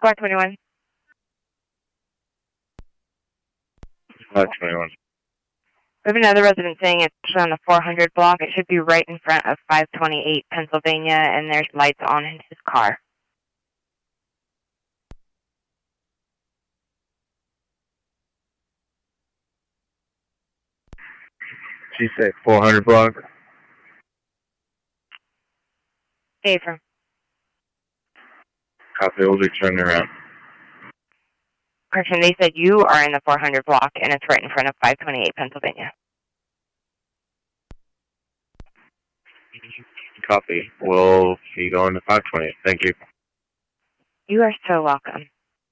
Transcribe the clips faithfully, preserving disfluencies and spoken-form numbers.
Squad twenty-one. Squad twenty-one. We have another resident saying it's on the four hundred block. It should be right in front of five twenty-eight Pennsylvania, and there's lights on in his car. She said four hundred block. Affirm. Copy, we'll be turning around. Correction, they said you are in the four hundred block, and it's right in front of five twenty-eight Pennsylvania. Copy. We'll be going to five twenty. Thank you. You are so welcome.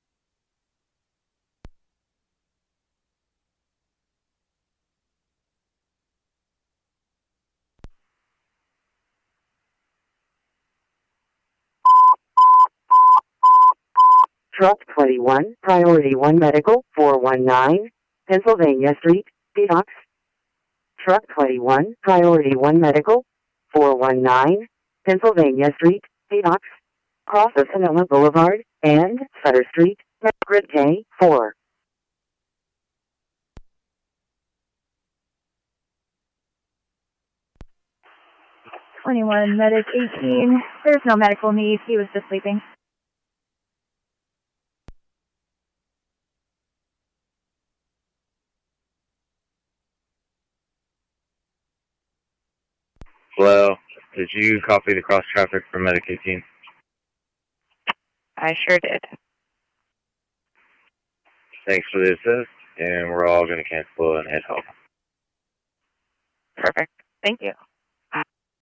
Truck twenty-one, Priority one Medical, four one nine, Pennsylvania Street, Detox. Truck twenty-one, Priority one Medical, four one nine, Pennsylvania Street, Detox. Cross of Sonoma Boulevard and Sutter Street, Grid K four. twenty-one, Medic eighteen. There's no medical need. He was just sleeping. Hello. Did you copy the cross traffic for Medic eighteen? I sure did. Thanks for the assist, and we're all going to cancel and head home. Perfect. Thank you.